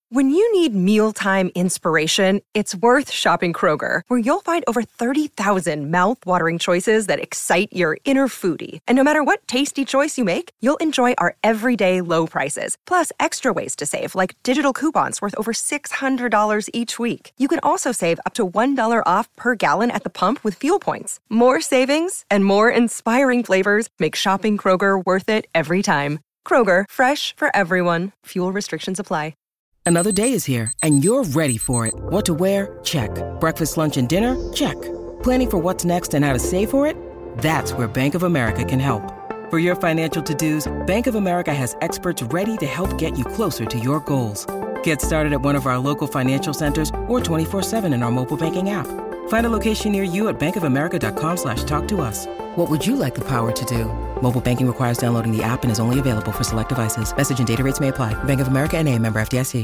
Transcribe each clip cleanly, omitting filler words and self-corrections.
When you need mealtime inspiration, it's worth shopping Kroger, where you'll find over 30,000 mouth-watering choices that excite your inner foodie. And no matter what tasty choice you make, you'll enjoy our everyday low prices, plus extra ways to save, like digital coupons worth over $600 each week. You can also save up to $1 off per gallon at the pump with fuel points. More savings and more inspiring flavors make shopping Kroger worth it every time. Kroger, fresh for everyone. Fuel restrictions apply. Another day is here, and you're ready for it. What to wear? Check. Breakfast, lunch, and dinner? Check. Planning for what's next and how to save for it? That's where Bank of America can help. For your financial to-dos, Bank of America has experts ready to help get you closer to your goals. Get started at one of our local financial centers or 24/7 in our mobile banking app. Find a location near you at bankofamerica.com/talktous. What would you like the power to do? Mobile banking requires downloading the app and is only available for select devices. Message and data rates may apply. Bank of America N.A., member FDIC.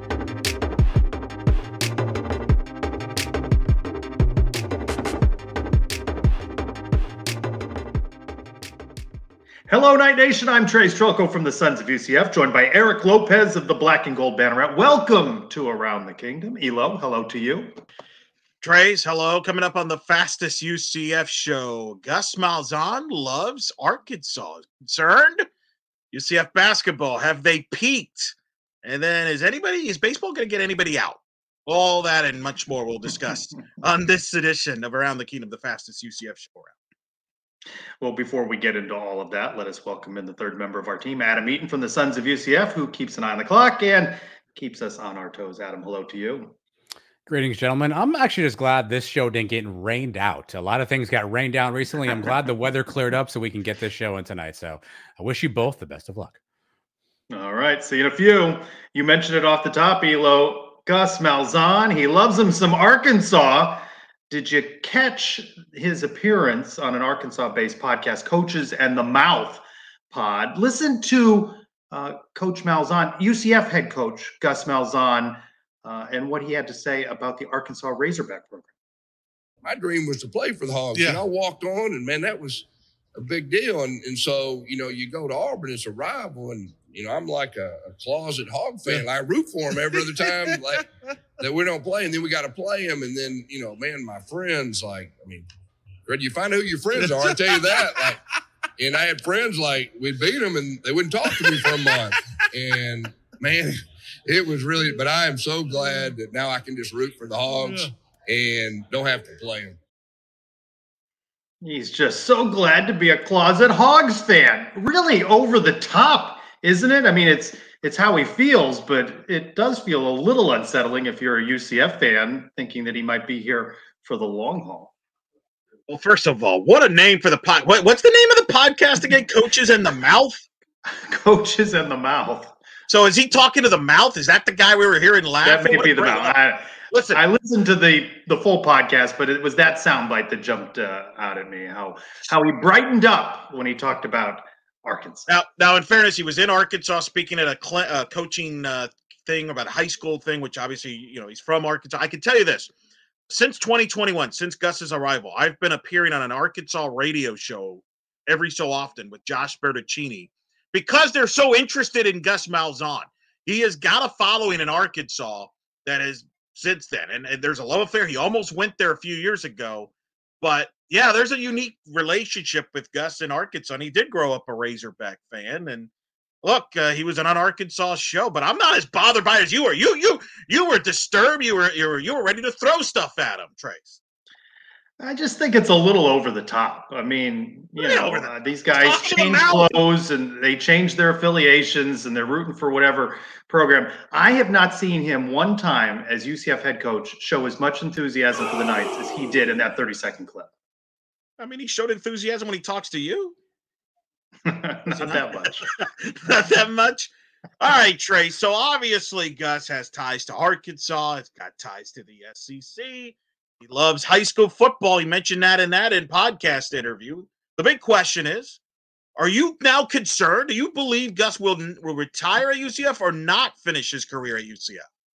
Hello, Night Nation. I'm Trey Strelko from the Sons of UCF, joined by Eric Lopez of the Black and Gold Banneret. Welcome to Around the Kingdom. Elo, hello to you. Trace, hello. Coming up on the Fastest UCF show, Gus Malzahn loves Arkansas. Concerned? UCF basketball, have they peaked? And then is baseball going to get anybody out? All that and much more we'll discuss on this edition of Around the Kingdom, the Fastest UCF show around. Well, before we get into all of that, let us welcome in the third member of our team, Adam Eaton from the Sons of UCF, who keeps an eye on the clock and keeps us on our toes. Adam, hello to you. Greetings, gentlemen. I'm actually just glad this show didn't get rained out. A lot of things got rained down recently. I'm glad the weather cleared up so we can get this show in tonight. So I wish you both the best of luck. All right. See you in a few. You mentioned it off the top, Elo. Gus Malzahn, he loves him some Arkansas. Did you catch his appearance on an Arkansas-based podcast, Coaches and the Mouth pod? Listen to Coach Malzahn, UCF head coach Gus Malzahn, and what he had to say about the Arkansas Razorback program. My dream was to play for the Hogs. Yeah. And I walked on, and, man, that was a big deal. And so, you go to Auburn, it's a rival, and, I'm like a closet Hog fan. I root for him every other time that we don't play, and then we got to play him. And then, man, my friends, Fred, you find out who your friends are, I tell you that. And I had friends, we'd beat them, and they wouldn't talk to me for a month. And, man, it was really – but I am so glad that now I can just root for the Hogs and don't have to play them. He's just so glad to be a closet Hogs fan. Really over the top, isn't it? I mean, it's how he feels, but it does feel a little unsettling if you're a UCF fan thinking that he might be here for the long haul. Well, first of all, what a name for the pod. What's the name of the podcast again? Coaches and the Mouth? Coaches and the Mouth. So is he talking to the mouth? Is that the guy we were hearing laughing? That may be the mouth. I listened to the full podcast, but it was that soundbite that jumped out at me. How he brightened up when he talked about Arkansas. Now, in fairness, he was in Arkansas speaking at a coaching thing about a high school thing, which obviously, he's from Arkansas. I can tell you this. Since 2021, since Gus's arrival, I've been appearing on an Arkansas radio show every so often with Josh Bertuccini because they're so interested in Gus Malzahn. He has got a following in Arkansas that is since then. And there's a love affair. He almost went there a few years ago. But, yeah, there's a unique relationship with Gus in Arkansas. And he did grow up a Razorback fan. And, look, he was on an Arkansas show. But I'm not as bothered by it as you were. You were disturbed. You were ready to throw stuff at him, Trace. I just think it's a little over the top. I mean, these guys change clothes and they change their affiliations and they're rooting for whatever program. I have not seen him one time as UCF head coach show as much enthusiasm for the Knights as he did in that 30-second clip. I mean, he showed enthusiasm when he talks to you. Not that much. Not that much? All right, Trey. So obviously Gus has ties to Arkansas. It's got ties to the SEC. He loves high school football. He mentioned that in podcast interview. The big question is, are you now concerned? Do you believe Gus will retire at UCF or not finish his career at UCF?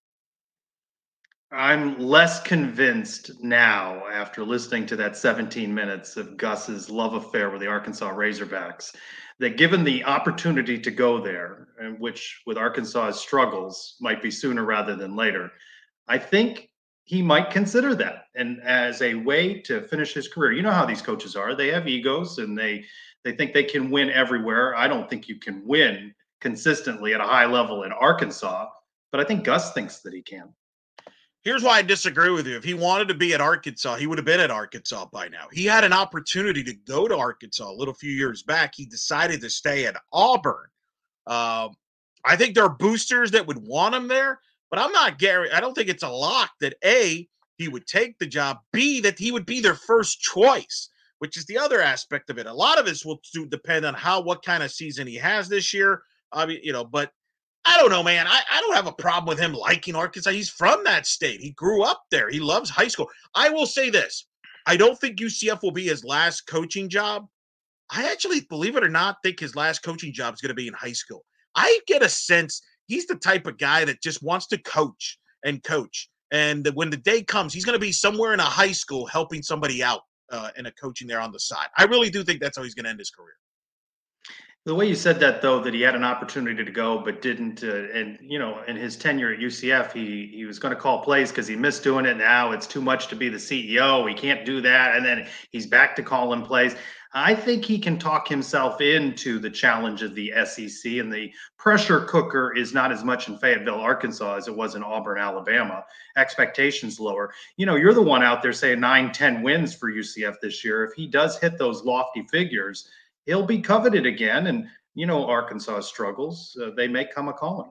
I'm less convinced now after listening to that 17 minutes of Gus's love affair with the Arkansas Razorbacks that given the opportunity to go there, and which with Arkansas's struggles might be sooner rather than later, I think he might consider that and as a way to finish his career. You know how these coaches are. They have egos and they think they can win everywhere. I don't think you can win consistently at a high level in Arkansas, but I think Gus thinks that he can. Here's why I disagree with you. If he wanted to be at Arkansas, he would have been at Arkansas by now. He had an opportunity to go to Arkansas a little few years back. He decided to stay at Auburn. I think there are boosters that would want him there, but I don't think it's a lock that A, he would take the job, B, that he would be their first choice, which is the other aspect of it. A lot of this will depend on what kind of season he has this year. But I don't know, man. I don't have a problem with him liking Arkansas. He's from that state. He grew up there. He loves high school. I will say this. I don't think UCF will be his last coaching job. I actually, believe it or not, think his last coaching job is going to be in high school. I get a sense he's the type of guy that just wants to coach. And that when the day comes, he's going to be somewhere in a high school helping somebody out in a coaching there on the side. I really do think that's how he's going to end his career. The way you said that, though, that he had an opportunity to go but didn't, and in his tenure at UCF, he was going to call plays because he missed doing it. Now it's too much to be the CEO. He can't do that, and then he's back to calling plays. I think he can talk himself into the challenge of the SEC, and the pressure cooker is not as much in Fayetteville, Arkansas, as it was in Auburn, Alabama. Expectations lower. You're the one out there saying 9-10 wins for UCF this year. If he does hit those lofty figures, he'll be coveted again. And, Arkansas struggles. They may come a-calling.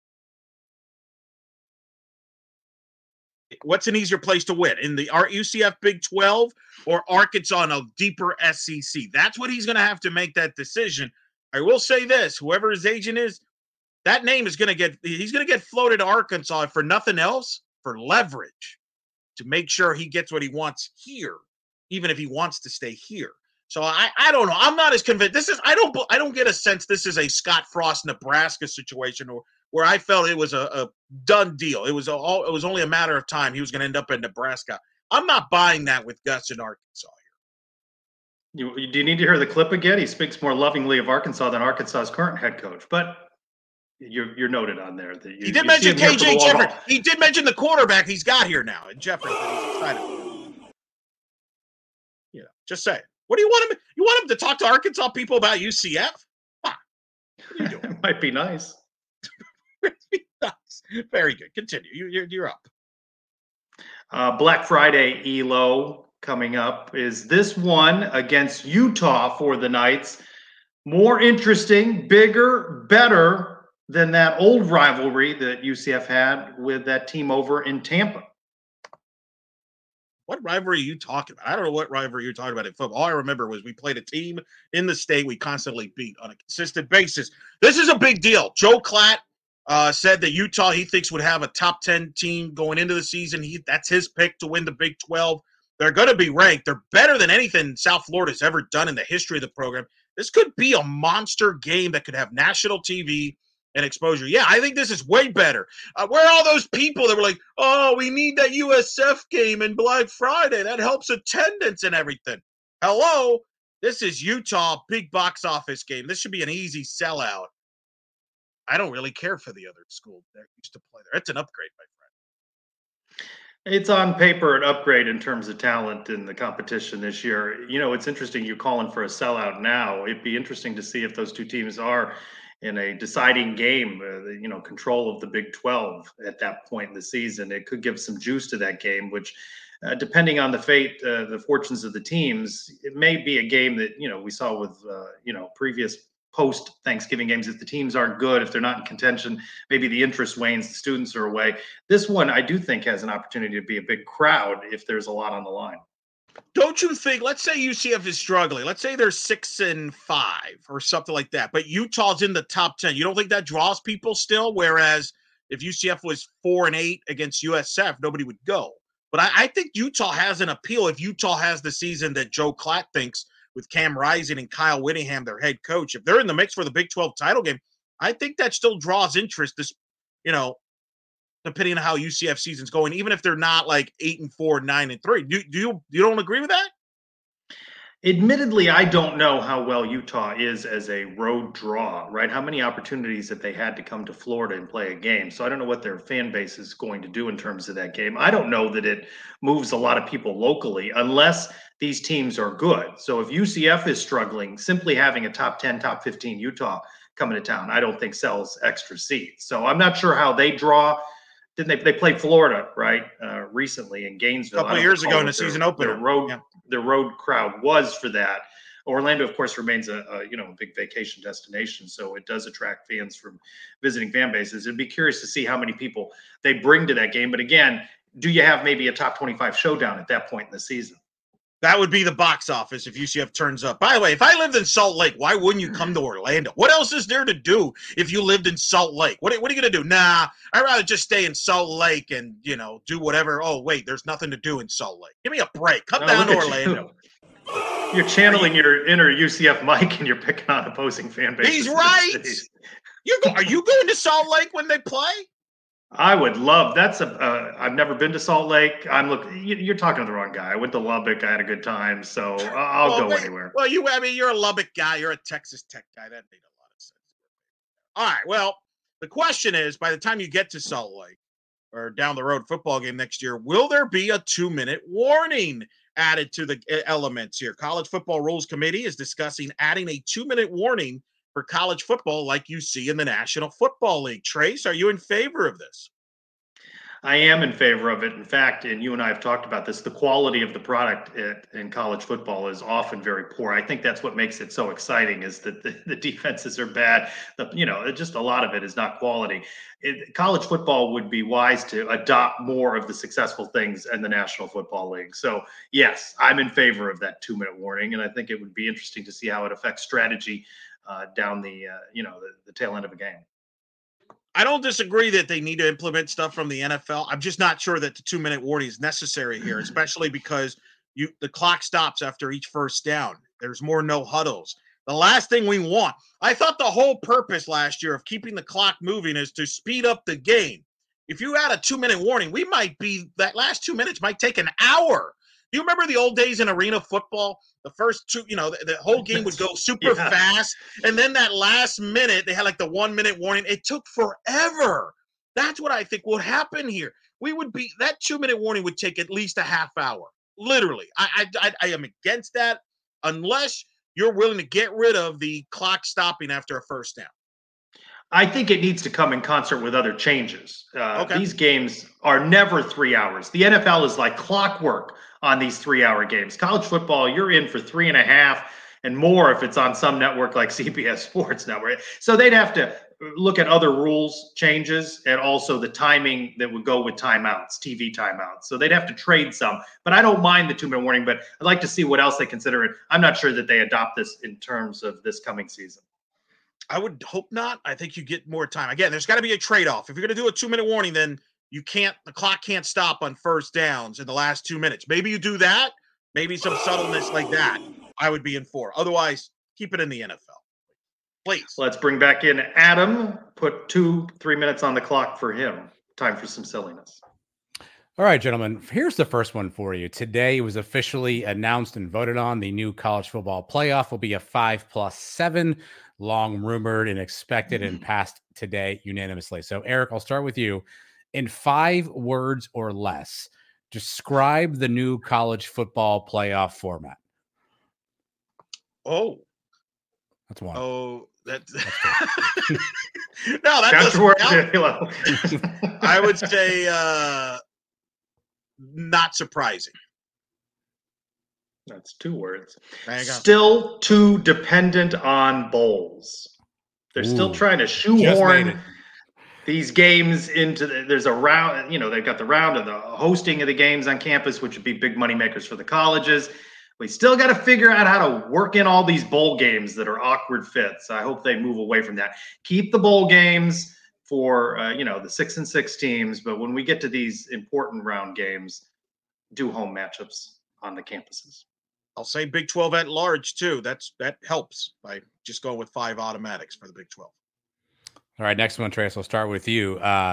What's an easier place to win? In the UCF Big 12 or Arkansas in a deeper SEC? That's what he's going to have to make that decision. I will say this. Whoever his agent is, that name is going to he's going to get floated to Arkansas for nothing else, for leverage, to make sure he gets what he wants here, even if he wants to stay here. So I don't know. I'm not as convinced. I don't get a sense this is a Scott Frost Nebraska situation where I felt it was a done deal. It was only a matter of time he was going to end up in Nebraska. I'm not buying that with Gus in Arkansas here. Do you need to hear the clip again? He speaks more lovingly of Arkansas than Arkansas's current head coach, but you're noted on there that he did mention KJ Jefferson. He did mention the quarterback he's got here now, and Jefferson. He's excited. Just saying. What do you want him? You want him to talk to Arkansas people about UCF? What are you doing? It might be nice. Very good. Continue. You're up. Black Friday ELO coming up. Is this one against Utah for the Knights more interesting, bigger, better than that old rivalry that UCF had with that team over in Tampa? What rivalry are you talking about? I don't know what rivalry you're talking about in football. All I remember was we played a team in the state we constantly beat on a consistent basis. This is a big deal. Joe Klatt said that Utah, he thinks, would have a top 10 team going into the season. That's his pick to win the Big 12. They're going to be ranked. They're better than anything South Florida's ever done in the history of the program. This could be a monster game that could have national TV and exposure. Yeah, I think this is way better. Where are all those people that were like, oh, we need that USF game in Black Friday. That helps attendance and everything. Hello, this is Utah, big box office game. This should be an easy sellout. I don't really care for the other school that used to play there. It's an upgrade, my friend. It's on paper an upgrade in terms of talent in the competition this year. It's interesting you're calling for a sellout now. It'd be interesting to see if those two teams are in a deciding game, control of the Big 12 at that point in the season. It could give some juice to that game, which depending on the fate, the fortunes of the teams, it may be a game that, we saw with, previous post-Thanksgiving games. If the teams aren't good, if they're not in contention, maybe the interest wanes, the students are away. This one, I do think, has an opportunity to be a big crowd if there's a lot on the line. Don't you think, let's say UCF is struggling. Let's say they're 6-5 or something like that, but Utah's in the top 10. You don't think that draws people still? Whereas if UCF was 4-8 against USF, nobody would go. But I think Utah has an appeal if Utah has the season that Joe Klatt thinks with Cam Rising and Kyle Whittingham, their head coach. If they're in the mix for the Big 12 title game, I think that still draws interest, depending on how UCF season's going, even if they're not like 8-4, 9-3. You don't agree with that? Admittedly, I don't know how well Utah is as a road draw, right? How many opportunities that they had to come to Florida and play a game. So I don't know what their fan base is going to do in terms of that game. I don't know that it moves a lot of people locally unless these teams are good. So if UCF is struggling, simply having a top 10, top 15 Utah coming to town, I don't think sells extra seats. So I'm not sure how they draw. Didn't they played Florida, right? Recently in Gainesville. A couple of years ago in the season opener. Their road crowd was for that. Orlando, of course, remains a big vacation destination, so it does attract fans from visiting fan bases. It'd be curious to see how many people they bring to that game. But again, do you have maybe a top 25 showdown at that point in the season? That would be the box office if UCF turns up. By the way, if I lived in Salt Lake, why wouldn't you come to Orlando? What else is there to do if you lived in Salt Lake? What are you going to do? Nah, I'd rather just stay in Salt Lake and, do whatever. Oh, wait, there's nothing to do in Salt Lake. Give me a break. Come down to Orlando. You're channeling your inner UCF Mike and you're picking on opposing fan bases. He's right. Are you going to Salt Lake when they play? I would love. I've never been to Salt Lake. You're talking to the wrong guy. I went to Lubbock. I had a good time, so I'll go anywhere. Well, you're a Lubbock guy. You're a Texas Tech guy. That made a lot of sense. All right. Well, the question is, by the time you get to Salt Lake or down the road football game next year, will there be a 2-minute warning added to the elements here? College Football Rules Committee is discussing adding a 2-minute warning for college football like you see in the National Football League. Trace, are you in favor of this? I am in favor of it. In fact, and you and I have talked about this, the quality of the product in college football is often very poor. I think that's what makes it so exciting is that the defenses are bad. Just a lot of it is not quality. College football would be wise to adopt more of the successful things in the National Football League. So, yes, I'm in favor of that 2-minute warning, and I think it would be interesting to see how it affects strategy down the tail end of a game. I don't disagree that they need to implement stuff from the NFL. I'm just not sure that the 2-minute warning is necessary here, especially because the clock stops after each first down. There's more no huddles. The last thing we want, I thought the whole purpose last year of keeping the clock moving is to speed up the game. If you add a 2-minute warning, that last 2 minutes might take an hour. Do you remember the old days in arena football? The first two, the whole game would go super fast. And then that last minute, they had like the 1-minute warning. It took forever. That's what I think will happen here. That 2-minute warning would take at least a half hour. Literally. I am against that unless you're willing to get rid of the clock stopping after a first down. I think it needs to come in concert with other changes. Okay. These games are never 3 hours. The NFL is like clockwork on these 3-hour games. College football, you're in for 3.5 and more if it's on some network like CBS Sports Network. So they'd have to look at other rules changes and also the timing that would go with timeouts, TV timeouts. So they'd have to trade some. But I don't mind the 2-minute warning, but I'd like to see what else they consider it. I'm not sure that they adopt this in terms of this coming season. I would hope not. I think you get more time. Again, there's got to be a trade-off. If you're going to do a 2-minute warning, then the clock can't stop on first downs in the last 2 minutes. Maybe you do that. Maybe some subtleness like that. I would be in for. Otherwise, keep it in the NFL. Please. Let's bring back in Adam. Put 2-3 minutes on the clock for him. Time for some silliness. All right, gentlemen, here's the first one for you. Today it was officially announced and voted on. The new college football playoff will be a 5+7, long rumored and expected and passed today unanimously. So, Eric, I'll start with you. In 5 words or less, describe the new college football playoff format. Oh. That's one. Oh, that's no, that doesn't count. I would say not surprising. That's 2 words. Still too dependent on bowls. They're still trying to shoehorn these games into there's a round, they've got the round of the hosting of the games on campus, which would be big money makers for the colleges. We still got to figure out how to work in all these bowl games that are awkward fits. I hope they move away from that. Keep the bowl games for, the 6 and 6 teams. But when we get to these important round games, do home matchups on the campuses. I'll say Big 12 at large too. That helps by just going with 5 automatics for the Big 12. All right, next one, Trace. I'll start with you.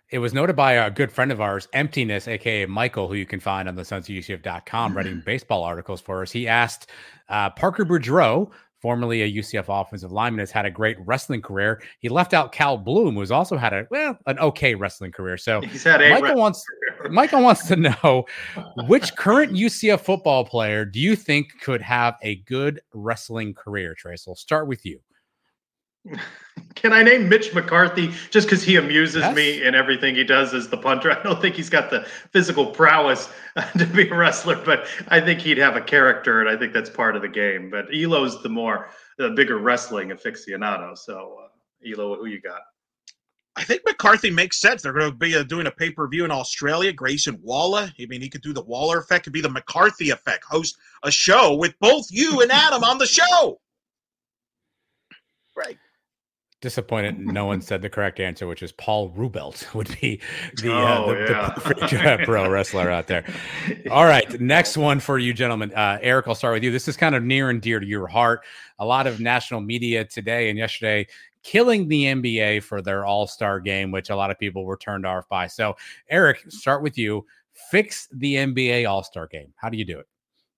It was noted by a good friend of ours, Emptiness, aka Michael, who you can find on the sonsofUCF.com, writing baseball articles for us. He asked Parker Boudreaux, formerly a UCF offensive lineman, has had a great wrestling career. He left out Cal Bloom, who's also had an okay wrestling career. So He's had Michael wants to know, which current UCF football player do you think could have a good wrestling career, Trace? We'll start with you. Can I name Mitch McCarthy just because he amuses me in everything he does as the punter? I don't think he's got the physical prowess to be a wrestler, but I think he'd have a character, and I think that's part of the game. But Elo's the bigger wrestling aficionado. So, Elo, who you got? I think McCarthy makes sense. They're going to be doing a pay-per-view in Australia. Grayson Waller. I mean, he could do the Waller effect. Could be the McCarthy effect. Host a show with both you and Adam on the show. Right. Disappointed no one said the correct answer, which is Paul Rubelt would be the perfect pro wrestler out there. All right, next one for you, gentlemen. Eric, I'll start with you. This is kind of near and dear to your heart. A lot of national media today and yesterday killing the NBA for their All-Star game, which a lot of people were turned off by. So, Eric, start with you. Fix the NBA All-Star game. How do you do it?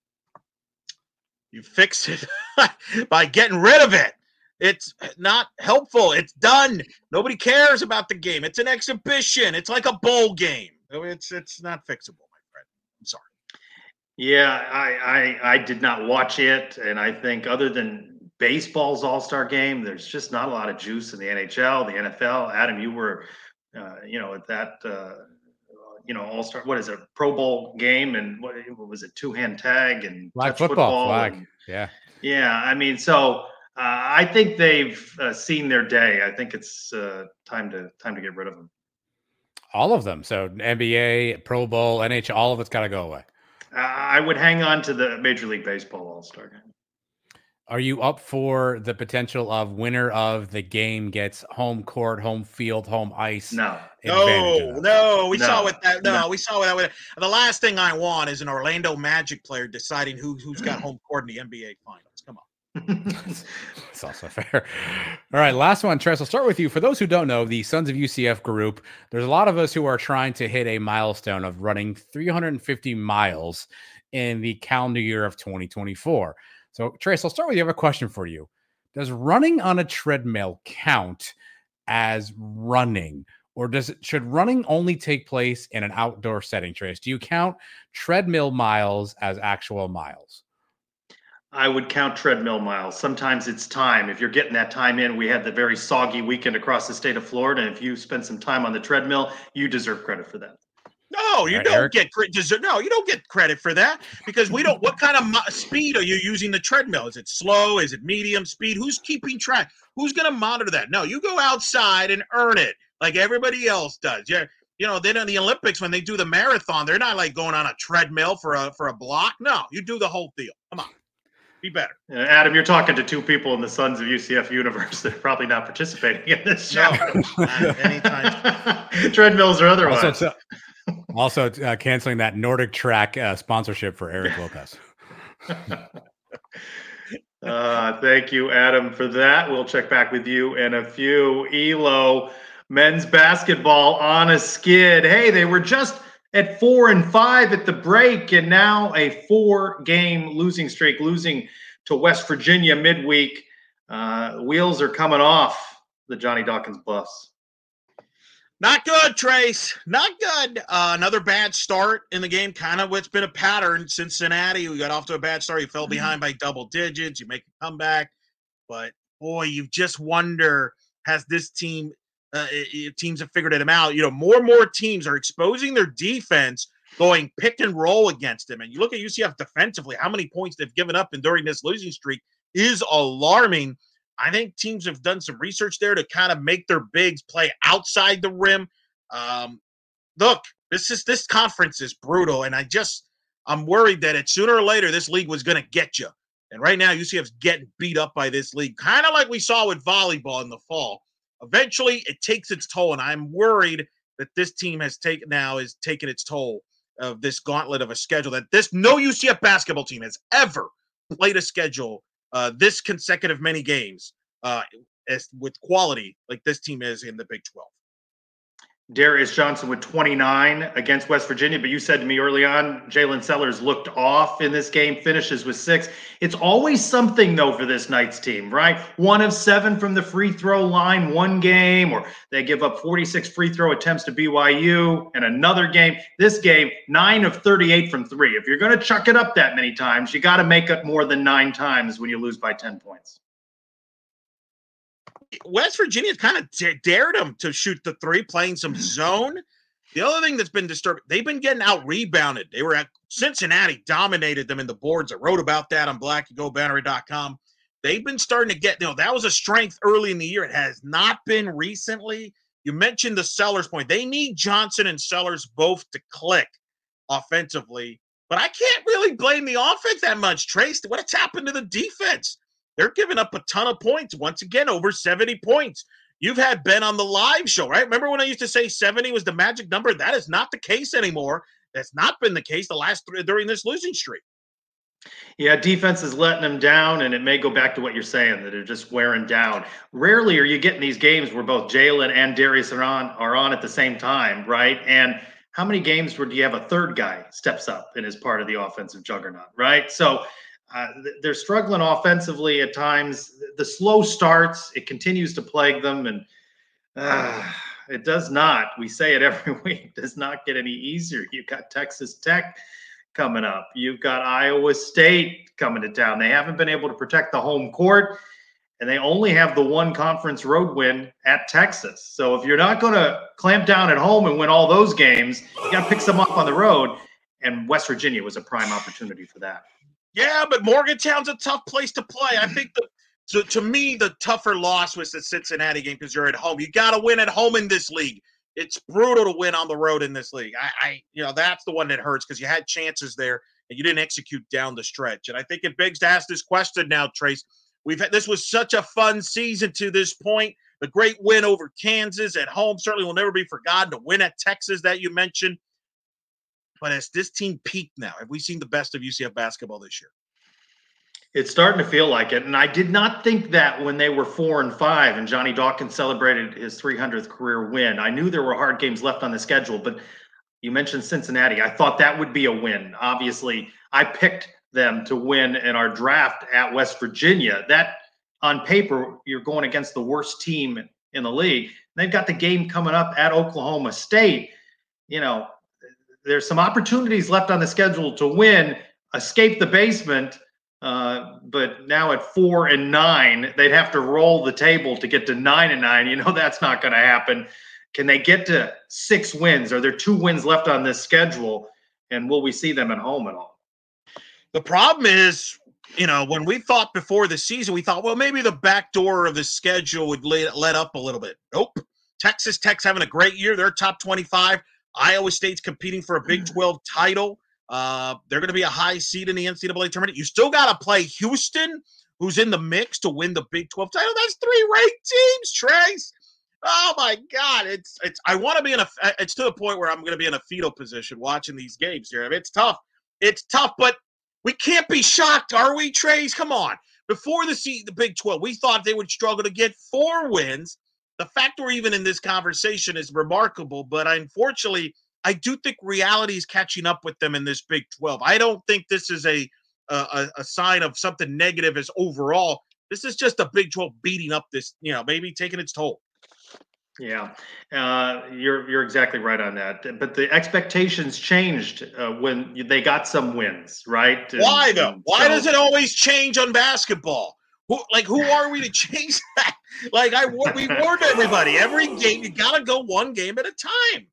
You fix it by getting rid of it. It's not helpful. It's done. Nobody cares about the game. It's an exhibition. It's like a bowl game. It's not fixable, my friend. I'm sorry. Yeah, I did not watch it, and I think other than baseball's All-Star game, there's just not a lot of juice in the NHL, the NFL. Adam, you were, at that, All-Star. What is it? Pro Bowl game, and what was it? Two-hand tag and flag football. Flag. Yeah. Yeah, I mean, so. I think they've seen their day. I think it's time to get rid of them. All of them. So NBA, Pro Bowl, NHL, all of it's got to go away. I would hang on to the Major League Baseball All-Star game. Are you up for the potential of winner of the game gets home court, home field, home ice? No. We saw what that. We saw that. The last thing I want is an Orlando Magic player deciding who's got home court in the NBA Finals. Come on. It's also fair. All right, last one, Tress. I'll start with you. For those who don't know, the Sons of UCF group, there's a lot of us who are trying to hit a milestone of running 350 miles in the calendar year of 2024. So, Trace, I'll start with you. I have a question for you. Does running on a treadmill count as running, or should running only take place in an outdoor setting, Trace? Do you count treadmill miles as actual miles? I would count treadmill miles. Sometimes it's time. If you're getting that time in, we had the very soggy weekend across the state of Florida. And if you spend some time on the treadmill, you deserve credit for that. No, you don't get credit. No, you don't get credit for that because we don't. What kind of speed are you using the treadmill? Is it slow? Is it medium speed? Who's keeping track? Who's going to monitor that? No, you go outside and earn it like everybody else does. Yeah. Then in the Olympics, when they do the marathon, they're not like going on a treadmill for a block. No, you do the whole deal. Come on. Be better. Adam, you're talking to two people in the Sons of UCF universe that are probably not participating in this show. No, anytime. Treadmills or otherwise. Also canceling that Nordic Track sponsorship for Eric Lopez. Thank you, Adam, for that. We'll check back with you in a few. Elo, men's basketball on a skid. Hey, they were just at 4-5 at the break, and now a 4-game losing streak, losing to West Virginia midweek. Wheels are coming off the Johnny Dawkins bus. Not good, Trace. Not good. Another bad start in the game. Kind of what's been a pattern. Cincinnati, we got off to a bad start. You fell behind by double digits. You make a comeback. But, boy, you just wonder, has this team teams have figured it out. More and more teams are exposing their defense, going pick and roll against them. And you look at UCF defensively, how many points they've given up and during this losing streak is alarming. I think teams have done some research there to kind of make their bigs play outside the rim. Look, this conference is brutal, and I'm worried that sooner or later this league was going to get you. And right now UCF's getting beat up by this league, kind of like we saw with volleyball in the fall. Eventually, it takes its toll, and I'm worried that this team is taking its toll of this gauntlet of a schedule that no UCF basketball team has ever played a schedule this consecutive many games as with quality like this team is in the Big 12. Darius Johnson with 29 against West Virginia. But you said to me early on, Jalen Sellers looked off in this game, finishes with 6. It's always something, though, for this Knights team, right? 1 of 7 from the free throw line one game, or they give up 46 free throw attempts to BYU and another game. This game, 9 of 38 from 3. If you're going to chuck it up that many times, you got to make it more than 9 times when you lose by 10 points. West Virginia kind of dared them to shoot the 3, playing some zone. The other thing that's been disturbing, they've been getting out rebounded. They were at Cincinnati, dominated them in the boards. I wrote about that on blackandgoldbannery.com. They've been starting to get, that was a strength early in the year. It has not been recently. You mentioned the Sellers point. They need Johnson and Sellers both to click offensively. But I can't really blame the offense that much, Trace. What's happened to the defense? They're giving up a ton of points. Once again, over 70 points. You've had Ben on the live show, right? Remember when I used to say 70 was the magic number? That is not the case anymore. That's not been the case the last 3 during this losing streak. Yeah, defense is letting them down, and it may go back to what you're saying, that they're just wearing down. Rarely are you getting these games where both Jalen and Darius are on at the same time, right? And how many games where do you have a third guy steps up and is part of the offensive juggernaut, right? So they're struggling offensively at times. The slow starts, it continues to plague them, and it does not. We say it every week. Does not get any easier. You've got Texas Tech coming up. You've got Iowa State coming to town. They haven't been able to protect the home court, and they only have the one conference road win at Texas. So if you're not going to clamp down at home and win all those games, you got to pick some up on the road. And West Virginia was a prime opportunity for that. Yeah, but Morgantown's a tough place to play. I think so to me, the tougher loss was the Cincinnati game because you're at home. You got to win at home in this league. It's brutal to win on the road in this league. That's the one that hurts because you had chances there and you didn't execute down the stretch. And I think it begs to ask this question now, Trace. This was such a fun season to this point. The great win over Kansas at home certainly will never be forgotten. The win at Texas that you mentioned. But has this team peaked now? Have we seen the best of UCF basketball this year? It's starting to feel like it. And I did not think that when they were 4-5 and Johnny Dawkins celebrated his 300th career win. I knew there were hard games left on the schedule, but you mentioned Cincinnati. I thought that would be a win. Obviously, I picked them to win in our draft at West Virginia. That, on paper, you're going against the worst team in the league. They've got the game coming up at Oklahoma State. There's some opportunities left on the schedule to win, escape the basement, but now at 4-9, they'd have to roll the table to get to 9-9. That's not going to happen. Can they get to 6 wins? Are there 2 wins left on this schedule? And will we see them at home at all? The problem is, when we thought before the season, we thought, well, maybe the back door of the schedule would let up a little bit. Nope. Texas Tech's having a great year. They're top 25. Iowa State's competing for a Big 12 title. They're going to be a high seed in the NCAA tournament. You still got to play Houston, who's in the mix to win the Big 12 title. That's 3 ranked teams, Trace. Oh my God. I want to be it's to the point where I'm going to be in a fetal position watching these games here. I mean, it's tough. It's tough, but we can't be shocked, are we, Trace? Come on. Before the Big 12, we thought they would struggle to get 4 wins. The fact we're even in this conversation is remarkable, but unfortunately, I do think reality is catching up with them in this Big 12. I don't think this is a sign of something negative as overall. This is just a Big 12 beating up this, maybe taking its toll. Yeah, you're exactly right on that. But the expectations changed when they got some wins, right? Why though? Why does it always change on basketball? Who are we to change that? We warned everybody. Every game, you got to go one game at a time.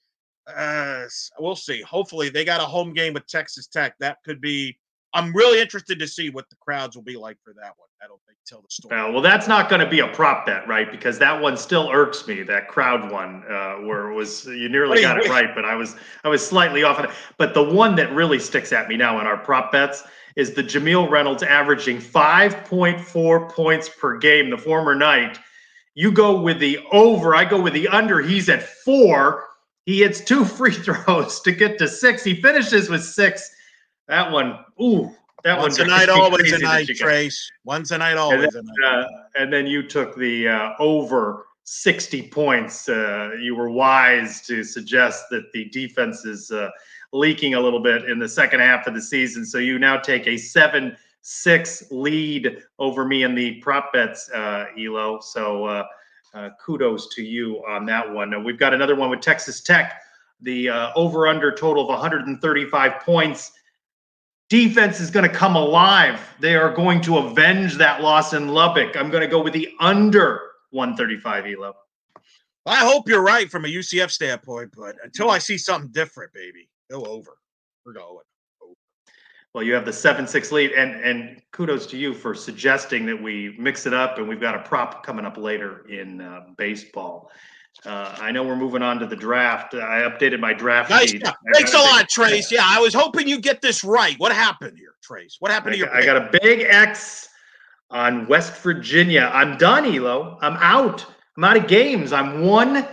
We'll see. Hopefully, they got a home game with Texas Tech. That could be – I'm really interested to see what the crowds will be like for that one. I don't think tell the story. Well, that's not going to be a prop bet, right? Because that one still irks me, that crowd one, where it was – you nearly got it right, but I was slightly off on it. But the one that really sticks at me now in our prop bets – is the Jameel Reynolds averaging 5.4 points per game, the former Knight. You go with the over, I go with the under. He's at 4. He hits 2 free throws to get to 6. He finishes with 6. That one, that Once a night, always a night, Trace. Once a night, always a night. And then you took the over 60 points. You were wise to suggest that the defense is leaking a little bit in the second half of the season. So you now take a 7-6 lead over me in the prop bets, Elo. So kudos to you on that one. Now, we've got another one with Texas Tech, the over-under total of 135 points. Defense is going to come alive. They are going to avenge that loss in Lubbock. I'm going to go with the under 135, Elo. I hope you're right from a UCF standpoint, but until I see something different, baby, go over. We're going over. Well, you have the 7-6 lead, and kudos to you for suggesting that we mix it up, and we've got a prop coming up later in baseball. I know we're moving on to the draft. I updated my draft sheet. Thanks a lot, Trace. Yeah, I was hoping you get this right. What happened here, Trace? What happened to your pick? I got a big X on West Virginia. I'm done, Elo. I'm out. I'm out of games. I'm 1-2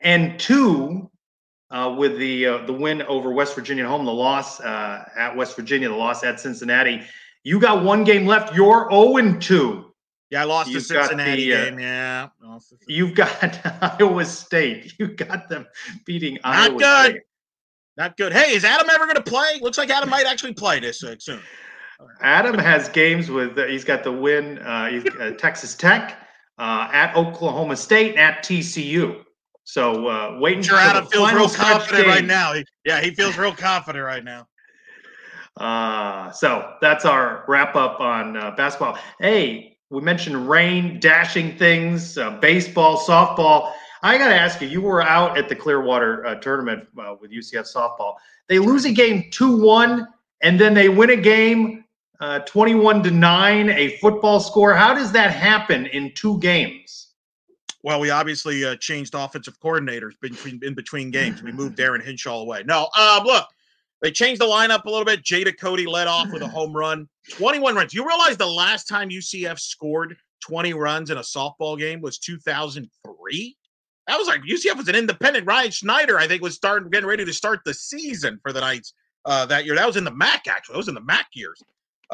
with the win over West Virginia at home, the loss at West Virginia, the loss at Cincinnati. You got one game left. You're 0-2. Yeah, I lost the Cincinnati game. Yeah. You've got Iowa State. You got them beating Iowa State. Not good. Hey, is Adam ever going to play? Looks like Adam might actually play this soon. Adam has games with he's got the win Texas Tech, at Oklahoma State, and at TCU. So waiting for Adam feels real confident right now. He feels real confident right now. So that's our wrap up on basketball. Hey, we mentioned rain, dashing things, baseball, softball. I got to ask you, you were out at the Clearwater tournament with UCF softball. They lose a game 2-1, and then they win a game 21-9, a football score. How does that happen in 2 games? Well, we obviously changed offensive coordinators in between games. We moved Darren Hinshaw away. No, look, they changed the lineup a little bit. Jada Cody led off with a home run, 21 runs. You realize the last time UCF scored 20 runs in a softball game was 2003? That was like UCF was an independent. Ryan Schneider, I think, was getting ready to start the season for the Knights that year. That was in the MAC, actually. That was in the MAC years.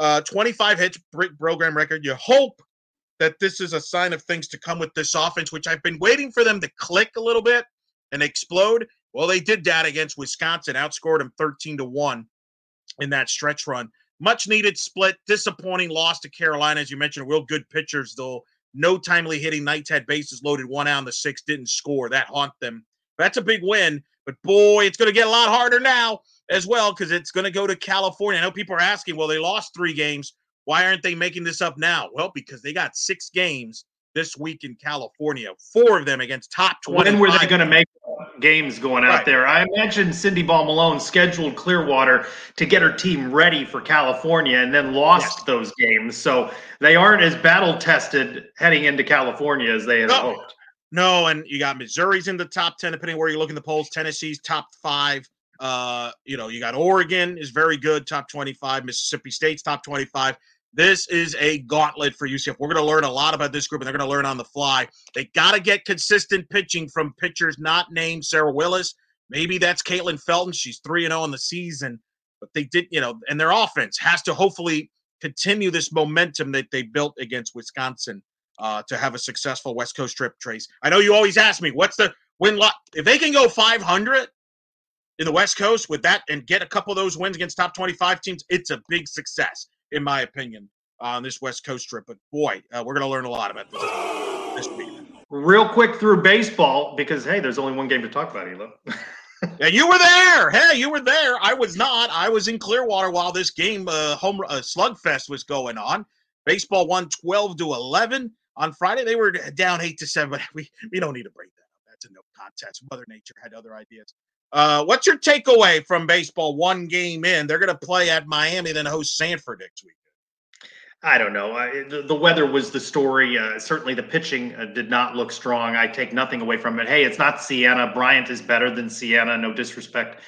25 hits, program record. You hope that this is a sign of things to come with this offense, which I've been waiting for them to click a little bit and explode. Well, they did that against Wisconsin, outscored them 13-1 in that stretch run. Much needed split, disappointing loss to Carolina. As you mentioned, real good pitchers, though. No timely hitting. Knights had bases loaded, 1 out in the 6th, didn't score. That haunt them. That's a big win, but boy, it's going to get a lot harder now as well because it's going to go to California. I know people are asking, well, they lost 3 games. Why aren't they making this up now? Well, because they got 6 games this week in California, 4 of them against top 20. When were they going to make games going out there? I imagine Cindy Ball Malone scheduled Clearwater to get her team ready for California and then lost those games. So they aren't as battle tested heading into California as they had hoped. No, and you got Missouri's in the top 10, depending where you look in the polls. Tennessee's top 5. You got Oregon is very good, top 25. Mississippi State's top 25. This is a gauntlet for UCF. We're going to learn a lot about this group, and they're going to learn on the fly. They got to get consistent pitching from pitchers not named Sarah Willis. Maybe that's Caitlin Felton. She's 3-0 in the season. But they did, and their offense has to hopefully continue this momentum that they built against Wisconsin to have a successful West Coast trip, Trace. I know you always ask me, what's the win lot? If they can go 500 in the West Coast with that and get a couple of those wins against top 25 teams, it's a big success, in my opinion, on this West Coast trip. But boy, we're going to learn a lot about this week. Real quick through baseball, because, hey, there's only one game to talk about, Elo. And you were there. Hey, you were there. I was not. I was in Clearwater while this game, slugfest, was going on. Baseball won 12-11 on Friday. They were down 8-7, but we don't need to break that up. That's a no contest. Mother Nature had other ideas. What's your takeaway from baseball? One game in, they're going to play at Miami, then host Sanford next week. I don't know. The weather was the story. Certainly the pitching did not look strong. I take nothing away from it. Hey, it's not Siena. Bryant is better than Siena. No disrespect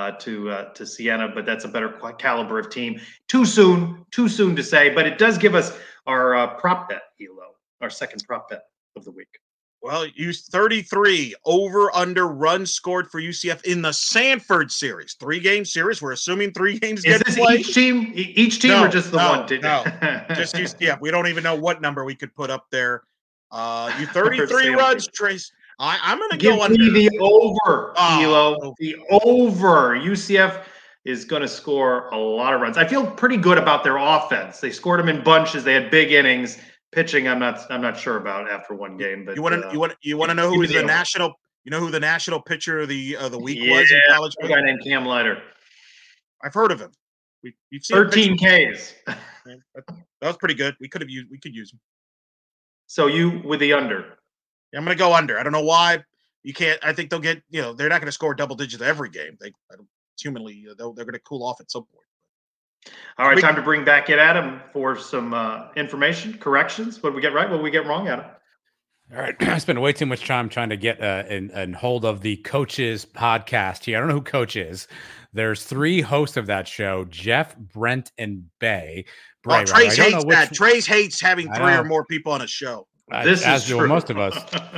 to Siena, but that's a better caliber of team. Too soon to say, but it does give us our prop bet, Elo, our second prop bet of the week. Well, use 33 over/under runs scored for UCF in the Sanford series. 3-game series. We're assuming 3 games get played. Each team, or just the one? No, just UCF. We don't even know what number we could put up there. You 33 runs, Trace. I'm going to go under. Give me the over, Elo. Oh. The over. UCF is going to score a lot of runs. I feel pretty good about their offense. They scored them in bunches. They had big innings. Pitching, I'm not sure about after one game. But you want to know who the national? You know who the national pitcher of the week was in college? A guy named Cam Leiter. I've heard of him. You've seen 13 Ks. That was pretty good. We could use him. So you with the under? Yeah, I'm going to go under. I don't know why. You can't. I think they'll get. They're not going to score double digits every game. Humanly, they're going to cool off at some point. All right, time to bring back in Adam for some information, corrections. What did we get right? What did we get wrong, Adam? All right, I spent way too much time trying to get in hold of the Coaches podcast here. I don't know who Coach is. There's 3 hosts of that show: Jeff, Brent, and Bay. Trace hates that. Trace hates having 3 or more people on a show. This is true. Most of us.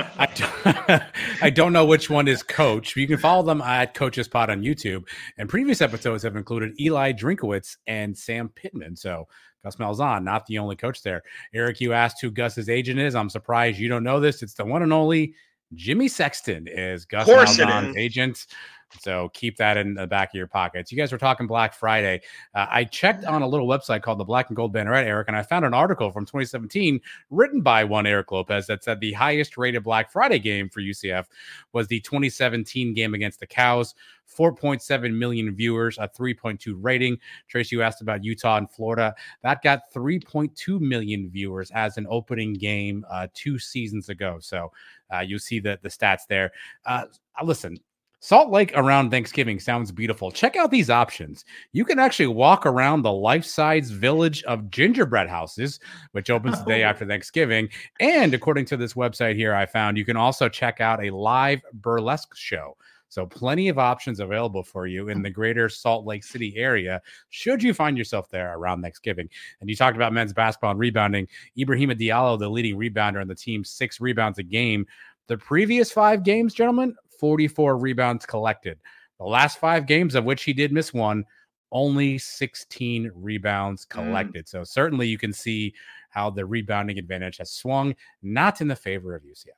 I don't know which one is Coach. You can follow them at Coaches Pod on YouTube. And previous episodes have included Eli Drinkowitz and Sam Pittman. So Gus Malzahn, not the only coach there. Eric, you asked who Gus's agent is. I'm surprised you don't know this. It's the one and only Jimmy Sexton is Gus Malzahn's agent. So keep that in the back of your pockets. You guys were talking Black Friday. I checked on a little website called the Black and Gold Banneret, Eric, and I found an article from 2017 written by one Eric Lopez that said the highest rated Black Friday game for UCF was the 2017 game against the Cows. 4.7 million viewers, a 3.2 rating. Trace, you asked about Utah and Florida. That got 3.2 million viewers as an opening game 2 seasons ago. So you see the stats there. Listen, Salt Lake around Thanksgiving sounds beautiful. Check out these options. You can actually walk around the life-size village of gingerbread houses, which opens the day after Thanksgiving. And according to this website here I found, you can also check out a live burlesque show. So plenty of options available for you in the greater Salt Lake City area, should you find yourself there around Thanksgiving. And you talked about men's basketball and rebounding. Ibrahima Diallo, the leading rebounder on the team, 6 rebounds a game. The previous 5 games, gentlemen, 44 rebounds collected. The last 5 games, of which he did miss one, only 16 rebounds collected. So certainly you can see how the rebounding advantage has swung, not in the favor of UCF.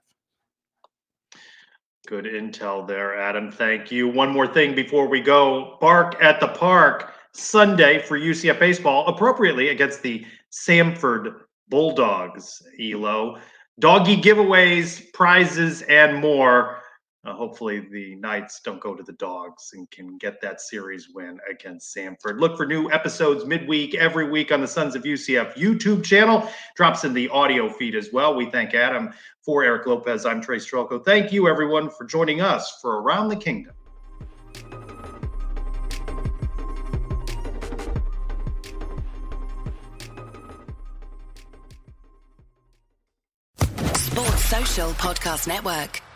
Good intel there, Adam. Thank you. One more thing before we go. Bark at the Park Sunday for UCF baseball, appropriately against the Samford Bulldogs, Elo. Doggy giveaways, prizes, and more. Hopefully the Knights don't go to the Dogs and can get that series win against Samford. Look for new episodes midweek, every week on the Sons of UCF YouTube channel. Drops in the audio feed as well. We thank Adam. For Eric Lopez, I'm Trace Strelko. Thank you, everyone, for joining us for Around the Kingdom. Sports Social Podcast Network.